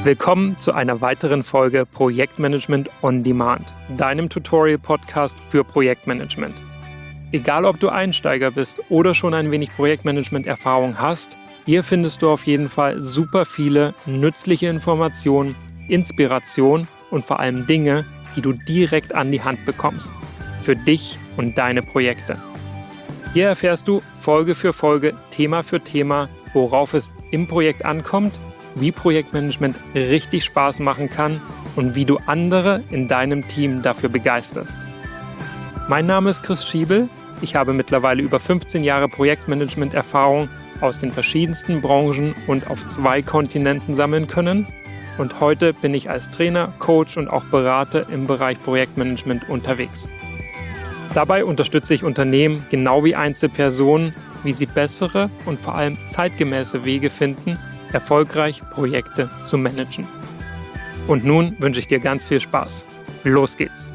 Willkommen zu einer weiteren Folge Projektmanagement on Demand, deinem Tutorial-Podcast für Projektmanagement. Egal, ob du Einsteiger bist oder schon ein wenig Projektmanagement-Erfahrung hast, hier findest du auf jeden Fall super viele nützliche Informationen, Inspiration und vor allem Dinge, die du direkt an die Hand bekommst. Für dich und deine Projekte. Hier erfährst du Folge für Folge, Thema für Thema, worauf es im Projekt ankommt, wie Projektmanagement richtig Spaß machen kann und wie du andere in deinem Team dafür begeisterst. Mein Name ist Chris Schiebel. Ich habe mittlerweile über 15 Jahre Projektmanagement-Erfahrung aus den verschiedensten Branchen und auf 2 Kontinenten sammeln können. Und heute bin ich als Trainer, Coach und auch Berater im Bereich Projektmanagement unterwegs. Dabei unterstütze ich Unternehmen genau wie Einzelpersonen, wie sie bessere und vor allem zeitgemäße Wege finden, erfolgreich Projekte zu managen. Und nun wünsche ich dir ganz viel Spaß. Los geht's!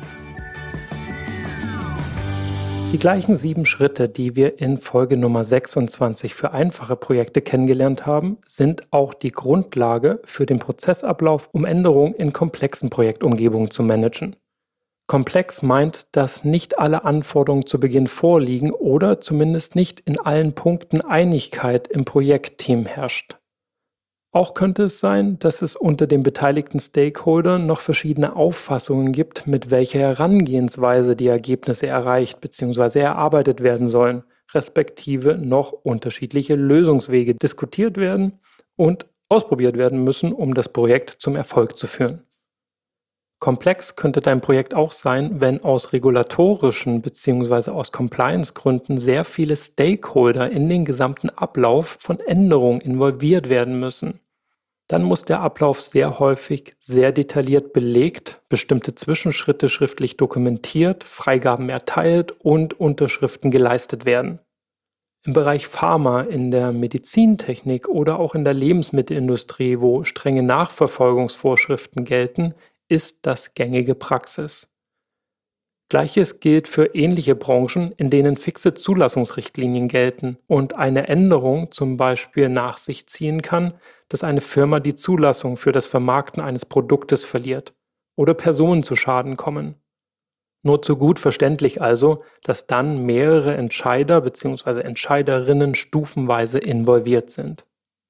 Die gleichen 7 Schritte, die wir in Folge Nummer 26 für einfache Projekte kennengelernt haben, sind auch die Grundlage für den Prozessablauf, um Änderungen in komplexen Projektumgebungen zu managen. Komplex meint, dass nicht alle Anforderungen zu Beginn vorliegen oder zumindest nicht in allen Punkten Einigkeit im Projektteam herrscht. Auch könnte es sein, dass es unter den beteiligten Stakeholdern noch verschiedene Auffassungen gibt, mit welcher Herangehensweise die Ergebnisse erreicht bzw. erarbeitet werden sollen, respektive noch unterschiedliche Lösungswege diskutiert werden und ausprobiert werden müssen, um das Projekt zum Erfolg zu führen. Komplex könnte dein Projekt auch sein, wenn aus regulatorischen bzw. aus Compliance-Gründen sehr viele Stakeholder in den gesamten Ablauf von Änderungen involviert werden müssen. Dann muss der Ablauf sehr häufig sehr detailliert belegt, bestimmte Zwischenschritte schriftlich dokumentiert, Freigaben erteilt und Unterschriften geleistet werden. Im Bereich Pharma, in der Medizintechnik oder auch in der Lebensmittelindustrie, wo strenge Nachverfolgungsvorschriften gelten, ist das gängige Praxis. Gleiches gilt für ähnliche Branchen, in denen fixe Zulassungsrichtlinien gelten und eine Änderung zum Beispiel nach sich ziehen kann, dass eine Firma die Zulassung für das Vermarkten eines Produktes verliert oder Personen zu Schaden kommen. Nur zu gut verständlich also, dass dann mehrere Entscheider bzw. Entscheiderinnen stufenweise involviert sind.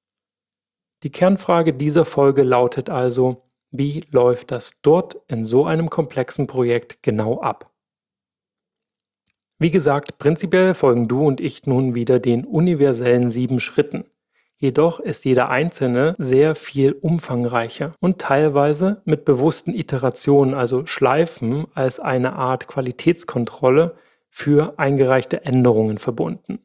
Die Kernfrage dieser Folge lautet also: Wie läuft das dort in so einem komplexen Projekt genau ab? Wie gesagt, prinzipiell folgen du und ich nun wieder den universellen 7 Schritten. Jedoch ist jeder einzelne sehr viel umfangreicher und teilweise mit bewussten Iterationen, also Schleifen, als eine Art Qualitätskontrolle für eingereichte Änderungen verbunden.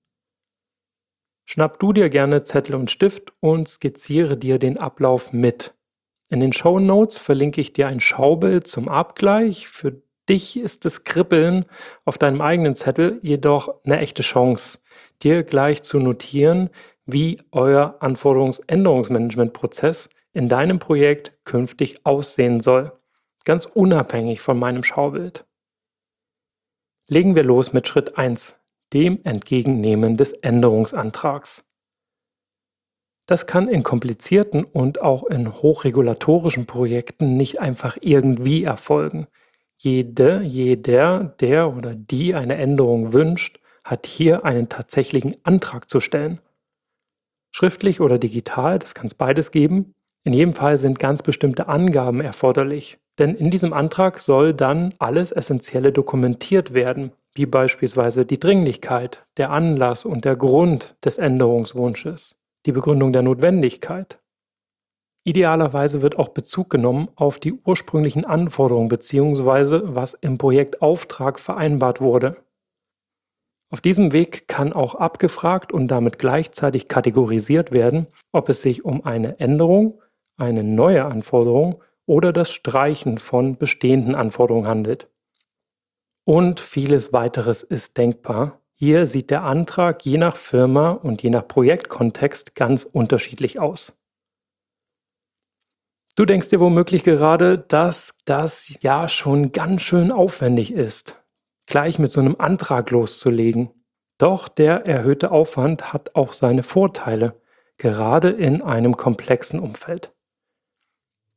Schnapp du dir gerne Zettel und Stift und skizziere dir den Ablauf mit. In den Shownotes verlinke ich dir ein Schaubild zum Abgleich. Für dich ist das Kribbeln auf deinem eigenen Zettel jedoch eine echte Chance, dir gleich zu notieren, wie euer Anforderungsänderungsmanagementprozess in deinem Projekt künftig aussehen soll. Ganz unabhängig von meinem Schaubild. Legen wir los mit Schritt 1, dem Entgegennehmen des Änderungsantrags. Das kann in komplizierten und auch in hochregulatorischen Projekten nicht einfach irgendwie erfolgen. Jeder, der oder die eine Änderung wünscht, hat hier einen tatsächlichen Antrag zu stellen. Schriftlich oder digital, das kann es beides geben. In jedem Fall sind ganz bestimmte Angaben erforderlich, denn in diesem Antrag soll dann alles Essentielle dokumentiert werden, wie beispielsweise die Dringlichkeit, der Anlass und der Grund des Änderungswunsches. Die Begründung der Notwendigkeit. Idealerweise wird auch Bezug genommen auf die ursprünglichen Anforderungen bzw. was im Projektauftrag vereinbart wurde. Auf diesem Weg kann auch abgefragt und damit gleichzeitig kategorisiert werden, ob es sich um eine Änderung, eine neue Anforderung oder das Streichen von bestehenden Anforderungen handelt. Und vieles weiteres ist denkbar. Hier sieht der Antrag je nach Firma und je nach Projektkontext ganz unterschiedlich aus. Du denkst dir womöglich gerade, dass das ja schon ganz schön aufwendig ist, gleich mit so einem Antrag loszulegen. Doch der erhöhte Aufwand hat auch seine Vorteile, gerade in einem komplexen Umfeld.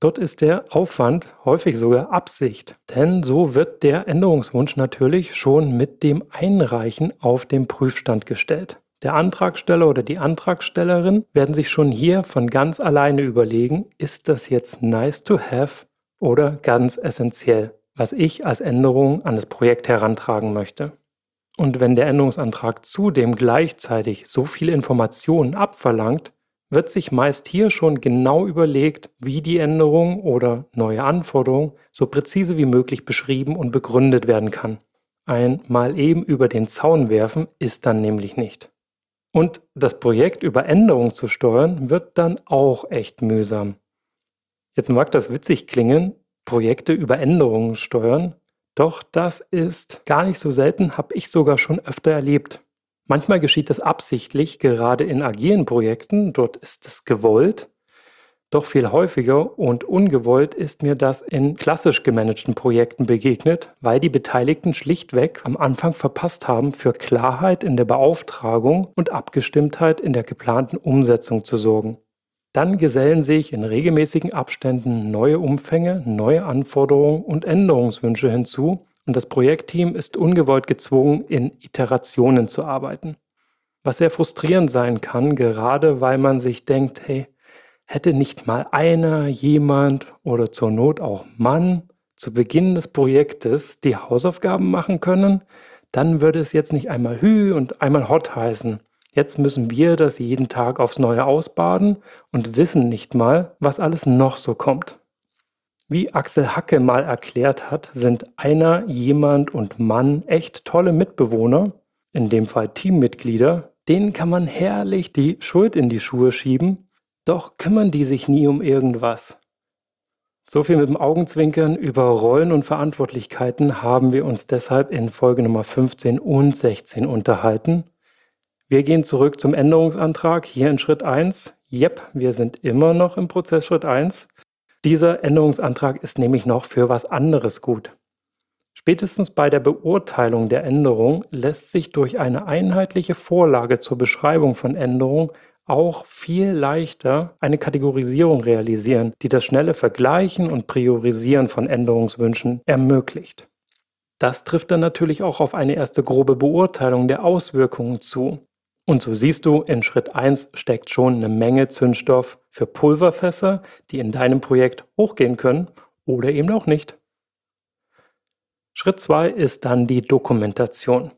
Dort ist der Aufwand häufig sogar Absicht, denn so wird der Änderungswunsch natürlich schon mit dem Einreichen auf den Prüfstand gestellt. Der Antragsteller oder die Antragstellerin werden sich schon hier von ganz alleine überlegen, ist das jetzt nice to have oder ganz essentiell, was ich als Änderung an das Projekt herantragen möchte. Und wenn der Änderungsantrag zudem gleichzeitig so viele Informationen abverlangt, wird sich meist hier schon genau überlegt, wie die Änderung oder neue Anforderung so präzise wie möglich beschrieben und begründet werden kann. Ein mal eben über den Zaun werfen ist dann nämlich nicht. Und das Projekt über Änderungen zu steuern, wird dann auch echt mühsam. Jetzt mag das witzig klingen, Projekte über Änderungen steuern, doch das ist gar nicht so selten, habe ich sogar schon öfter erlebt. Manchmal geschieht das absichtlich, gerade in agilen Projekten, dort ist es gewollt. Doch viel häufiger und ungewollt ist mir das in klassisch gemanagten Projekten begegnet, weil die Beteiligten schlichtweg am Anfang verpasst haben, für Klarheit in der Beauftragung und Abgestimmtheit in der geplanten Umsetzung zu sorgen. Dann gesellen sich in regelmäßigen Abständen neue Umfänge, neue Anforderungen und Änderungswünsche hinzu und das Projektteam ist ungewollt gezwungen, in Iterationen zu arbeiten. Was sehr frustrierend sein kann, gerade weil man sich denkt, hey, hätte nicht mal einer, jemand oder zur Not auch Mann zu Beginn des Projektes die Hausaufgaben machen können, dann würde es jetzt nicht einmal Hü und einmal Hot heißen. Jetzt müssen wir das jeden Tag aufs Neue ausbaden und wissen nicht mal, was alles noch so kommt. Wie Axel Hacke mal erklärt hat, sind einer, jemand und Mann echt tolle Mitbewohner, in dem Fall Teammitglieder, denen kann man herrlich die Schuld in die Schuhe schieben, doch kümmern die sich nie um irgendwas. So viel mit dem Augenzwinkern über Rollen und Verantwortlichkeiten haben wir uns deshalb in Folge Nummer 15 und 16 unterhalten. Wir gehen zurück zum Änderungsantrag hier in Schritt 1. Jep, wir sind immer noch im Prozess Schritt 1. Dieser Änderungsantrag ist nämlich noch für was anderes gut. Spätestens bei der Beurteilung der Änderung lässt sich durch eine einheitliche Vorlage zur Beschreibung von Änderungen auch viel leichter eine Kategorisierung realisieren, die das schnelle Vergleichen und Priorisieren von Änderungswünschen ermöglicht. Das trifft dann natürlich auch auf eine erste grobe Beurteilung der Auswirkungen zu. Und so siehst du, in Schritt 1 steckt schon eine Menge Zündstoff für Pulverfässer, die in deinem Projekt hochgehen können oder eben auch nicht. Schritt 2 ist dann die Dokumentation.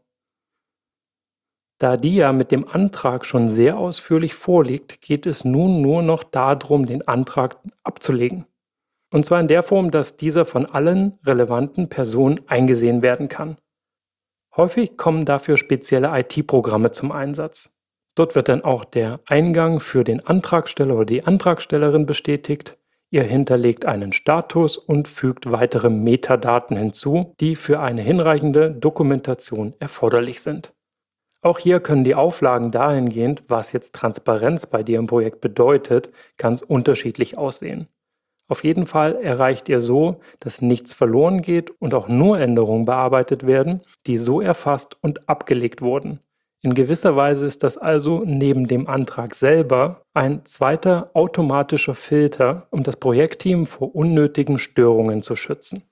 Da die ja mit dem Antrag schon sehr ausführlich vorliegt, geht es nun nur noch darum, den Antrag abzulegen. Und zwar in der Form, dass dieser von allen relevanten Personen eingesehen werden kann. Häufig kommen dafür spezielle IT-Programme zum Einsatz. Dort wird dann auch der Eingang für den Antragsteller oder die Antragstellerin bestätigt. Ihr hinterlegt einen Status und fügt weitere Metadaten hinzu, die für eine hinreichende Dokumentation erforderlich sind. Auch hier können die Auflagen dahingehend, was jetzt Transparenz bei dir im Projekt bedeutet, ganz unterschiedlich aussehen. Auf jeden Fall erreicht ihr so, dass nichts verloren geht und auch nur Änderungen bearbeitet werden, die so erfasst und abgelegt wurden. In gewisser Weise ist das also neben dem Antrag selber ein zweiter automatischer Filter, um das Projektteam vor unnötigen Störungen zu schützen.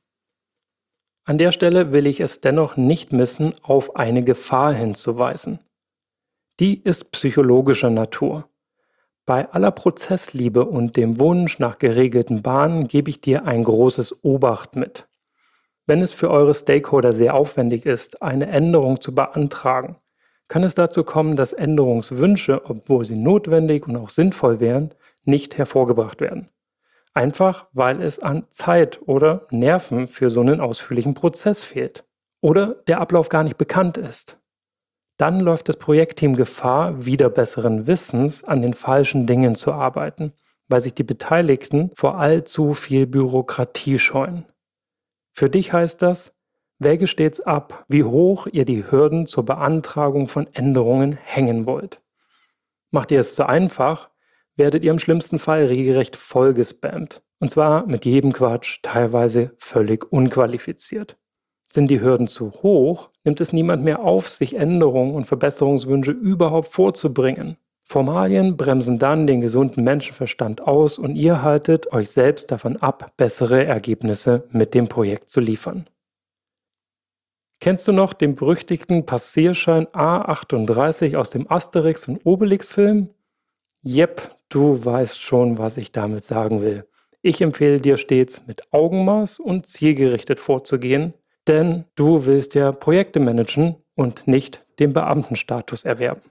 An der Stelle will ich es dennoch nicht missen, auf eine Gefahr hinzuweisen. Die ist psychologischer Natur. Bei aller Prozessliebe und dem Wunsch nach geregelten Bahnen gebe ich dir ein großes Obacht mit. Wenn es für eure Stakeholder sehr aufwendig ist, eine Änderung zu beantragen, kann es dazu kommen, dass Änderungswünsche, obwohl sie notwendig und auch sinnvoll wären, nicht hervorgebracht werden. Einfach, weil es an Zeit oder Nerven für so einen ausführlichen Prozess fehlt. Oder der Ablauf gar nicht bekannt ist. Dann läuft das Projektteam Gefahr, wieder besseren Wissens an den falschen Dingen zu arbeiten, weil sich die Beteiligten vor allzu viel Bürokratie scheuen. Für dich heißt das, wäge stets ab, wie hoch ihr die Hürden zur Beantragung von Änderungen hängen wollt. Macht ihr es zu einfach, werdet ihr im schlimmsten Fall regelrecht vollgespammt. Und zwar mit jedem Quatsch, teilweise völlig unqualifiziert. Sind die Hürden zu hoch, nimmt es niemand mehr auf, sich Änderungen und Verbesserungswünsche überhaupt vorzubringen. Formalien bremsen dann den gesunden Menschenverstand aus und ihr haltet euch selbst davon ab, bessere Ergebnisse mit dem Projekt zu liefern. Kennst du noch den berüchtigten Passierschein A38 aus dem Asterix- und Obelix-Film? Jep, du weißt schon, was ich damit sagen will. Ich empfehle dir stets, mit Augenmaß und zielgerichtet vorzugehen, denn du willst ja Projekte managen und nicht den Beamtenstatus erwerben.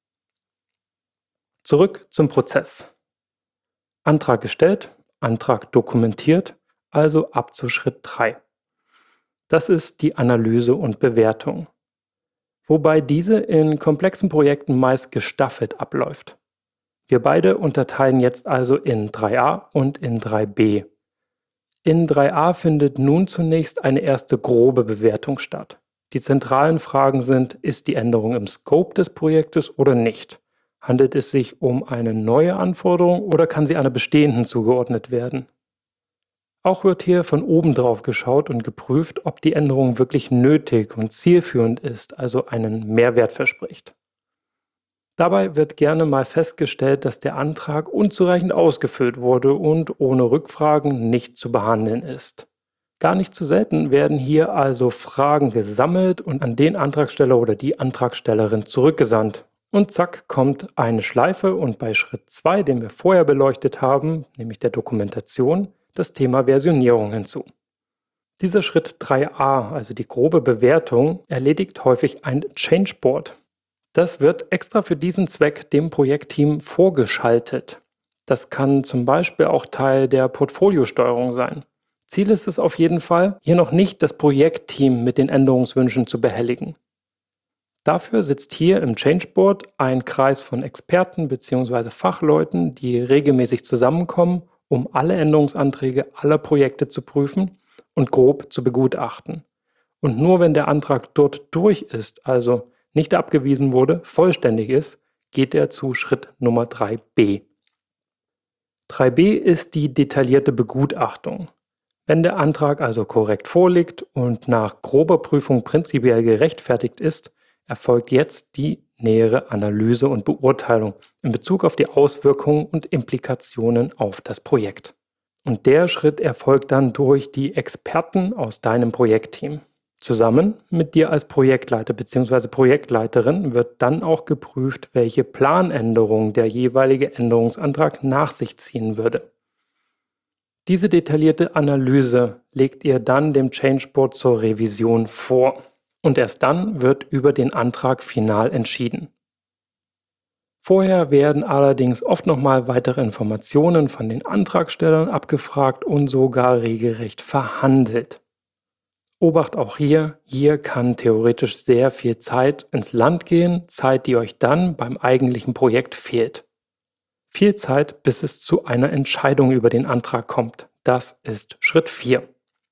Zurück zum Prozess. Antrag gestellt, Antrag dokumentiert, also ab zu Schritt 3. Das ist die Analyse und Bewertung, wobei diese in komplexen Projekten meist gestaffelt abläuft. Wir beide unterteilen jetzt also in 3a und in 3b. In 3a findet nun zunächst eine erste grobe Bewertung statt. Die zentralen Fragen sind, ist die Änderung im Scope des Projektes oder nicht? Handelt es sich um eine neue Anforderung oder kann sie einer bestehenden zugeordnet werden? Auch wird hier von oben drauf geschaut und geprüft, ob die Änderung wirklich nötig und zielführend ist, also einen Mehrwert verspricht. Dabei wird gerne mal festgestellt, dass der Antrag unzureichend ausgefüllt wurde und ohne Rückfragen nicht zu behandeln ist. Gar nicht zu selten werden hier also Fragen gesammelt und an den Antragsteller oder die Antragstellerin zurückgesandt. Und zack, kommt eine Schleife und bei Schritt 2, den wir vorher beleuchtet haben, nämlich der Dokumentation, das Thema Versionierung hinzu. Dieser Schritt 3a, also die grobe Bewertung, erledigt häufig ein Change Board. Das wird extra für diesen Zweck dem Projektteam vorgeschaltet. Das kann zum Beispiel auch Teil der Portfoliosteuerung sein. Ziel ist es auf jeden Fall, hier noch nicht das Projektteam mit den Änderungswünschen zu behelligen. Dafür sitzt hier im Change Board ein Kreis von Experten bzw. Fachleuten, die regelmäßig zusammenkommen, um alle Änderungsanträge aller Projekte zu prüfen und grob zu begutachten. Und nur wenn der Antrag dort durch ist, also nicht abgewiesen wurde, vollständig ist, geht er zu Schritt Nummer 3b. 3b ist die detaillierte Begutachtung. Wenn der Antrag also korrekt vorliegt und nach grober Prüfung prinzipiell gerechtfertigt ist, erfolgt jetzt die nähere Analyse und Beurteilung in Bezug auf die Auswirkungen und Implikationen auf das Projekt. Und der Schritt erfolgt dann durch die Experten aus deinem Projektteam. Zusammen mit dir als Projektleiter bzw. Projektleiterin wird dann auch geprüft, welche Planänderung der jeweilige Änderungsantrag nach sich ziehen würde. Diese detaillierte Analyse legt ihr dann dem Change Board zur Revision vor und erst dann wird über den Antrag final entschieden. Vorher werden allerdings oft nochmal weitere Informationen von den Antragstellern abgefragt und sogar regelrecht verhandelt. Obacht auch hier kann theoretisch sehr viel Zeit ins Land gehen, Zeit, die euch dann beim eigentlichen Projekt fehlt. Viel Zeit, bis es zu einer Entscheidung über den Antrag kommt. Das ist Schritt 4.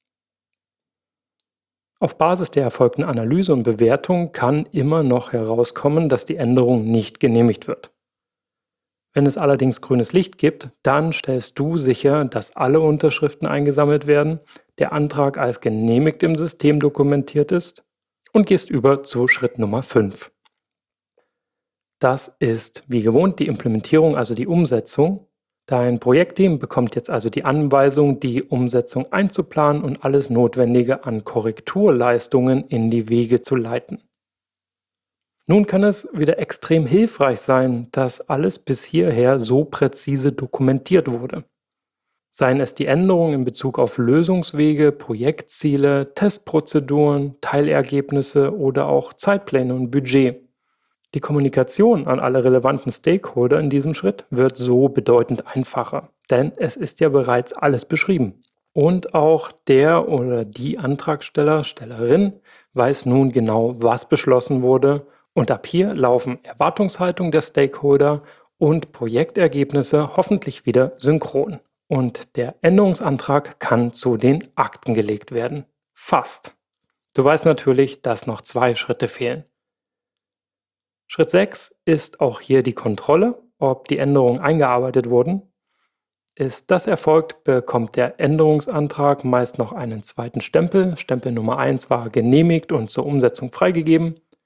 Auf Basis der erfolgten Analyse und Bewertung kann immer noch herauskommen, dass die Änderung nicht genehmigt wird. Wenn es allerdings grünes Licht gibt, dann stellst du sicher, dass alle Unterschriften eingesammelt werden, der Antrag als genehmigt im System dokumentiert ist und gehst über zu Schritt Nummer 5. Das ist wie gewohnt die Implementierung, also die Umsetzung. Dein Projektteam bekommt jetzt also die Anweisung, die Umsetzung einzuplanen und alles Notwendige an Korrekturleistungen in die Wege zu leiten. Nun kann es wieder extrem hilfreich sein, dass alles bis hierher so präzise dokumentiert wurde. Seien es die Änderungen in Bezug auf Lösungswege, Projektziele, Testprozeduren, Teilergebnisse oder auch Zeitpläne und Budget. Die Kommunikation an alle relevanten Stakeholder in diesem Schritt wird so bedeutend einfacher, denn es ist ja bereits alles beschrieben. Und auch der oder die Antragsteller, Stellerin weiß nun genau, was beschlossen wurde und ab hier laufen Erwartungshaltung der Stakeholder und Projektergebnisse hoffentlich wieder synchron. Und der Änderungsantrag kann zu den Akten gelegt werden. Fast. Du weißt natürlich, dass noch 2 Schritte fehlen. Schritt 6 ist auch hier die Kontrolle, ob die Änderungen eingearbeitet wurden. Ist das erfolgt, bekommt der Änderungsantrag meist noch einen zweiten Stempel. Stempel Nummer 1 war genehmigt und zur Umsetzung freigegeben.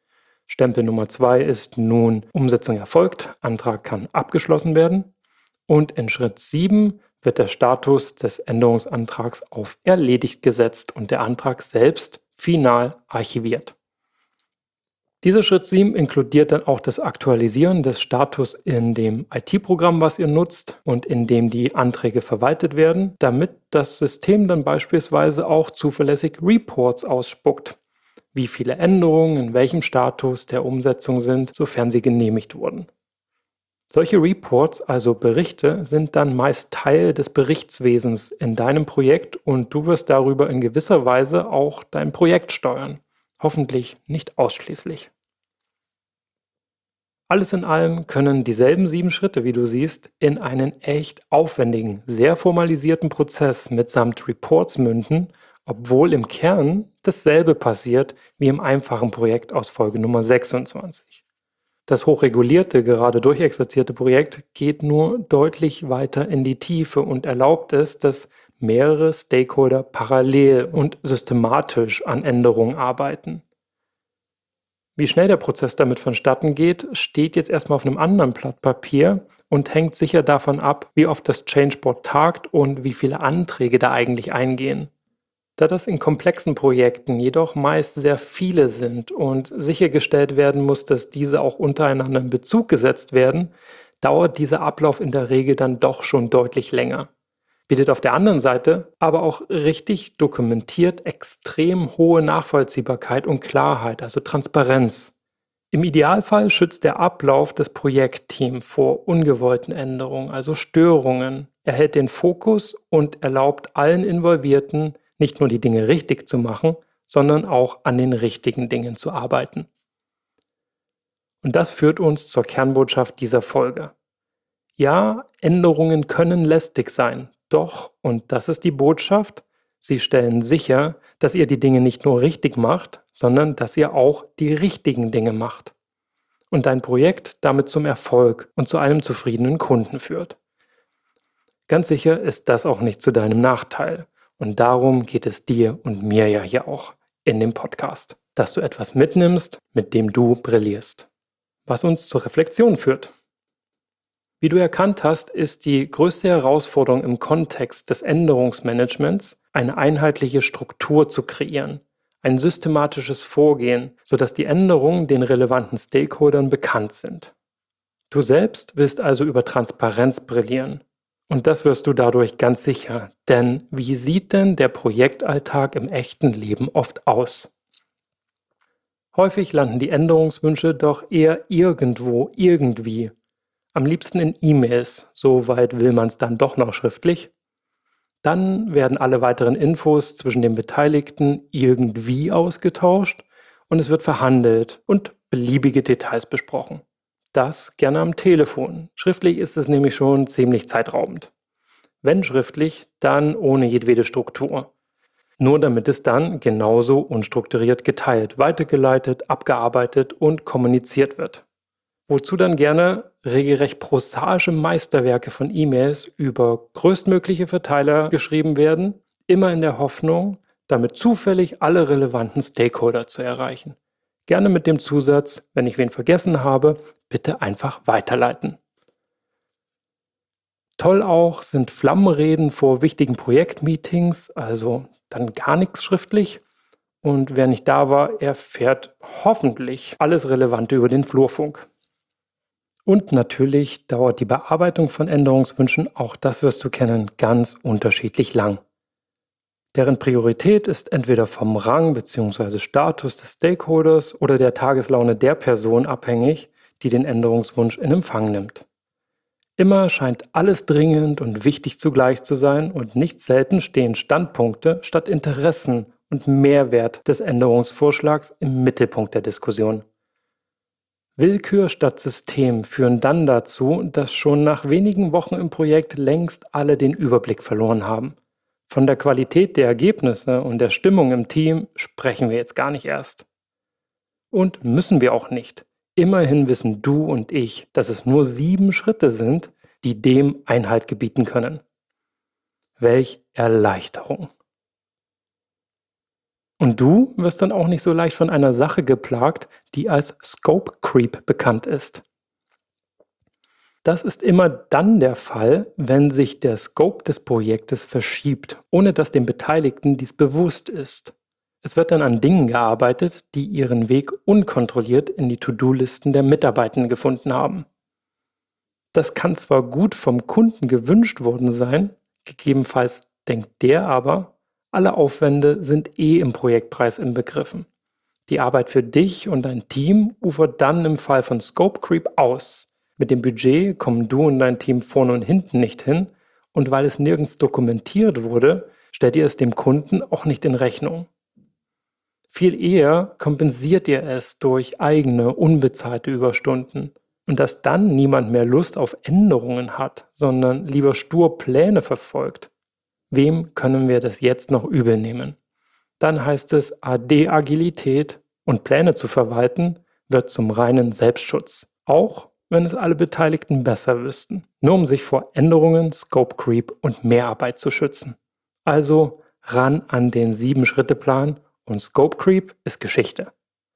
Stempel Nummer 2 ist nun Umsetzung erfolgt, Antrag kann abgeschlossen werden. Und in Schritt 7 wird der Status des Änderungsantrags auf erledigt gesetzt und der Antrag selbst final archiviert. Dieser Schritt 7 inkludiert dann auch das Aktualisieren des Status in dem IT-Programm, was ihr nutzt und in dem die Anträge verwaltet werden, damit das System dann beispielsweise auch zuverlässig Reports ausspuckt, wie viele Änderungen in welchem Status der Umsetzung sind, sofern sie genehmigt wurden. Solche Reports, also Berichte, sind dann meist Teil des Berichtswesens in deinem Projekt und du wirst darüber in gewisser Weise auch dein Projekt steuern. Hoffentlich nicht ausschließlich. Alles in allem können dieselben 7 Schritte, wie du siehst, in einen echt aufwendigen, sehr formalisierten Prozess mitsamt Reports münden, obwohl im Kern dasselbe passiert wie im einfachen Projekt aus Folge Nummer 26. Das hochregulierte, gerade durchexerzierte Projekt geht nur deutlich weiter in die Tiefe und erlaubt es, dass mehrere Stakeholder parallel und systematisch an Änderungen arbeiten. Wie schnell der Prozess damit vonstatten geht, steht jetzt erstmal auf einem anderen Blatt Papier und hängt sicher davon ab, wie oft das Changeboard tagt und wie viele Anträge da eigentlich eingehen. Da das in komplexen Projekten jedoch meist sehr viele sind und sichergestellt werden muss, dass diese auch untereinander in Bezug gesetzt werden, dauert dieser Ablauf in der Regel dann doch schon deutlich länger. Bietet auf der anderen Seite aber auch richtig dokumentiert extrem hohe Nachvollziehbarkeit und Klarheit, also Transparenz. Im Idealfall schützt der Ablauf das Projektteam vor ungewollten Änderungen, also Störungen, erhält den Fokus und erlaubt allen Involvierten, nicht nur die Dinge richtig zu machen, sondern auch an den richtigen Dingen zu arbeiten. Und das führt uns zur Kernbotschaft dieser Folge. Ja, Änderungen können lästig sein, doch, und das ist die Botschaft, sie stellen sicher, dass ihr die Dinge nicht nur richtig macht, sondern dass ihr auch die richtigen Dinge macht. Und dein Projekt damit zum Erfolg und zu einem zufriedenen Kunden führt. Ganz sicher ist das auch nicht zu deinem Nachteil. Und darum geht es dir und mir ja hier auch in dem Podcast, dass du etwas mitnimmst, mit dem du brillierst. Was uns zur Reflexion führt. Wie du erkannt hast, ist die größte Herausforderung im Kontext des Änderungsmanagements, eine einheitliche Struktur zu kreieren, ein systematisches Vorgehen, sodass die Änderungen den relevanten Stakeholdern bekannt sind. Du selbst willst also über Transparenz brillieren. Und das wirst du dadurch ganz sicher, denn wie sieht denn der Projektalltag im echten Leben oft aus? Häufig landen die Änderungswünsche doch eher irgendwo, irgendwie. Am liebsten in E-Mails, soweit will man es dann doch noch schriftlich. Dann werden alle weiteren Infos zwischen den Beteiligten irgendwie ausgetauscht und es wird verhandelt und beliebige Details besprochen. Das gerne am Telefon. Schriftlich ist es nämlich schon ziemlich zeitraubend. Wenn schriftlich, dann ohne jedwede Struktur. Nur damit es dann genauso unstrukturiert geteilt, weitergeleitet, abgearbeitet und kommuniziert wird. Wozu dann gerne regelrecht prosaische Meisterwerke von E-Mails über größtmögliche Verteiler geschrieben werden, immer in der Hoffnung, damit zufällig alle relevanten Stakeholder zu erreichen. Gerne mit dem Zusatz, wenn ich wen vergessen habe, bitte einfach weiterleiten. Toll auch sind Flammenreden vor wichtigen Projektmeetings, also dann gar nichts schriftlich. Und wer nicht da war, erfährt hoffentlich alles Relevante über den Flurfunk. Und natürlich dauert die Bearbeitung von Änderungswünschen, auch das wirst du kennen, ganz unterschiedlich lang. Deren Priorität ist entweder vom Rang bzw. Status des Stakeholders oder der Tageslaune der Person abhängig, die den Änderungswunsch in Empfang nimmt. Immer scheint alles dringend und wichtig zugleich zu sein und nicht selten stehen Standpunkte statt Interessen und Mehrwert des Änderungsvorschlags im Mittelpunkt der Diskussion. Willkür statt System führen dann dazu, dass schon nach wenigen Wochen im Projekt längst alle den Überblick verloren haben. Von der Qualität der Ergebnisse und der Stimmung im Team sprechen wir jetzt gar nicht erst. Und müssen wir auch nicht. Immerhin wissen du und ich, dass es nur 7 Schritte sind, die dem Einhalt gebieten können. Welch Erleichterung! Und du wirst dann auch nicht so leicht von einer Sache geplagt, die als Scope Creep bekannt ist. Das ist immer dann der Fall, wenn sich der Scope des Projektes verschiebt, ohne dass den Beteiligten dies bewusst ist. Es wird dann an Dingen gearbeitet, die ihren Weg unkontrolliert in die To-Do-Listen der Mitarbeitenden gefunden haben. Das kann zwar gut vom Kunden gewünscht worden sein, gegebenenfalls denkt der aber, alle Aufwände sind im Projektpreis inbegriffen. Die Arbeit für dich und dein Team ufert dann im Fall von Scope Creep aus. Mit dem Budget kommen du und dein Team vorne und hinten nicht hin und weil es nirgends dokumentiert wurde, stellt ihr es dem Kunden auch nicht in Rechnung. Viel eher kompensiert ihr es durch eigene, unbezahlte Überstunden. Und dass dann niemand mehr Lust auf Änderungen hat, sondern lieber stur Pläne verfolgt. Wem können wir das jetzt noch übel nehmen? Dann heißt es, AD-Agilität und Pläne zu verwalten, wird zum reinen Selbstschutz. Auch wenn es alle Beteiligten besser wüssten. Nur um sich vor Änderungen, Scope Creep und Mehrarbeit zu schützen. Also ran an den 7-Schritte-Plan und Scope Creep ist Geschichte.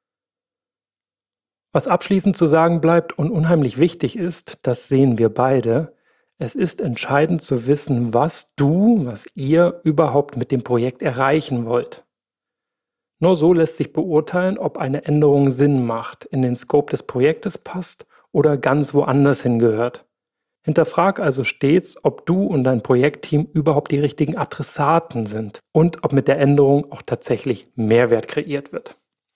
Was abschließend zu sagen bleibt und unheimlich wichtig ist, das sehen wir beide, es ist entscheidend zu wissen, was ihr überhaupt mit dem Projekt erreichen wollt. Nur so lässt sich beurteilen, ob eine Änderung Sinn macht, in den Scope des Projektes passt oder ganz woanders hingehört. Hinterfrag also stets, ob du und dein Projektteam überhaupt die richtigen Adressaten sind und ob mit der Änderung auch tatsächlich Mehrwert kreiert wird.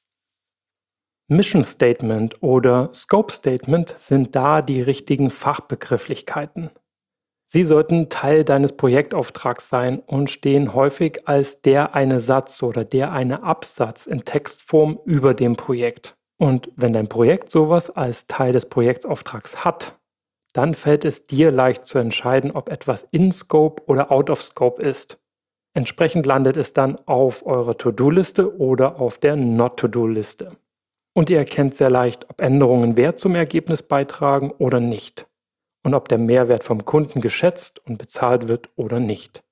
Mission Statement oder Scope Statement sind da die richtigen Fachbegrifflichkeiten. Sie sollten Teil deines Projektauftrags sein und stehen häufig als der eine Satz oder der eine Absatz in Textform über dem Projekt. Und wenn dein Projekt sowas als Teil des Projektauftrags hat, dann fällt es dir leicht zu entscheiden, ob etwas in Scope oder out of Scope ist. Entsprechend landet es dann auf eurer To-Do-Liste oder auf der Not-To-Do-Liste. Und ihr erkennt sehr leicht, ob Änderungen Wert zum Ergebnis beitragen oder nicht. Und ob der Mehrwert vom Kunden geschätzt und bezahlt wird oder nicht.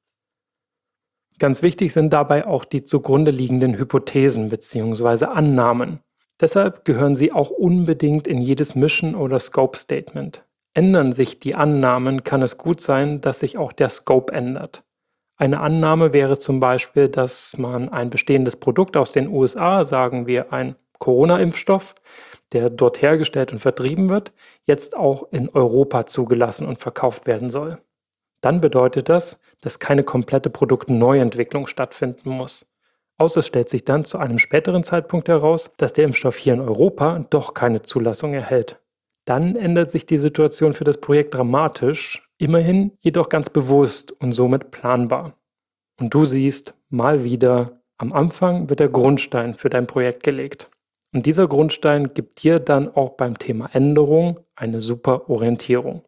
Ganz wichtig sind dabei auch die zugrunde liegenden Hypothesen bzw. Annahmen. Deshalb gehören sie auch unbedingt in jedes Mission- oder Scope-Statement. Ändern sich die Annahmen, kann es gut sein, dass sich auch der Scope ändert. Eine Annahme wäre zum Beispiel, dass man ein bestehendes Produkt aus den USA, sagen wir ein Corona-Impfstoff, der dort hergestellt und vertrieben wird, jetzt auch in Europa zugelassen und verkauft werden soll. Dann bedeutet das, dass keine komplette Produktneuentwicklung stattfinden muss. Außer es stellt sich dann zu einem späteren Zeitpunkt heraus, dass der Impfstoff hier in Europa doch keine Zulassung erhält. Dann ändert sich die Situation für das Projekt dramatisch, immerhin jedoch ganz bewusst und somit planbar. Und du siehst, mal wieder, am Anfang wird der Grundstein für dein Projekt gelegt. Und dieser Grundstein gibt dir dann auch beim Thema Änderung eine super Orientierung.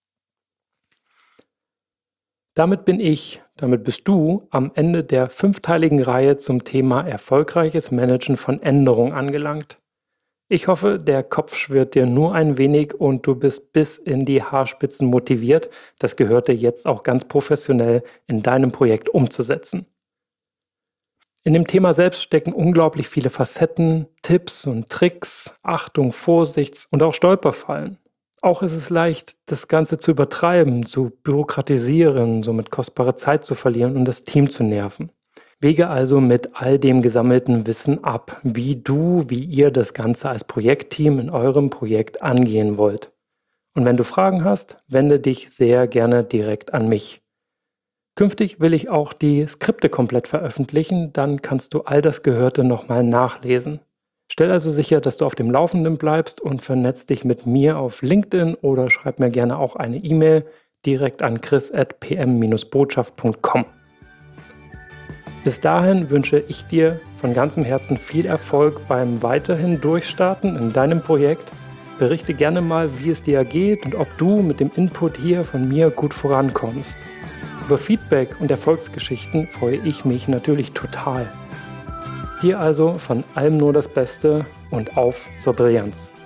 Damit bist du am Ende der 5-teiligen Reihe zum Thema erfolgreiches Managen von Änderungen angelangt. Ich hoffe, der Kopf schwirrt dir nur ein wenig und du bist bis in die Haarspitzen motiviert, das Gehörte jetzt auch ganz professionell in deinem Projekt umzusetzen. In dem Thema selbst stecken unglaublich viele Facetten, Tipps und Tricks, Achtung, Vorsichts- und auch Stolperfallen. Auch ist es leicht, das Ganze zu übertreiben, zu bürokratisieren, somit kostbare Zeit zu verlieren und das Team zu nerven. Wege also mit all dem gesammelten Wissen ab, wie ihr das Ganze als Projektteam in eurem Projekt angehen wollt. Und wenn du Fragen hast, wende dich sehr gerne direkt an mich. Künftig will ich auch die Skripte komplett veröffentlichen, dann kannst du all das Gehörte nochmal nachlesen. Stell also sicher, dass du auf dem Laufenden bleibst und vernetz dich mit mir auf LinkedIn oder schreib mir gerne auch eine E-Mail direkt an chris@pm-botschaft.com. Bis dahin wünsche ich dir von ganzem Herzen viel Erfolg beim weiterhin Durchstarten in deinem Projekt. Berichte gerne mal, wie es dir geht und ob du mit dem Input hier von mir gut vorankommst. Über Feedback und Erfolgsgeschichten freue ich mich natürlich total. Dir also von allem nur das Beste und auf zur Brillanz.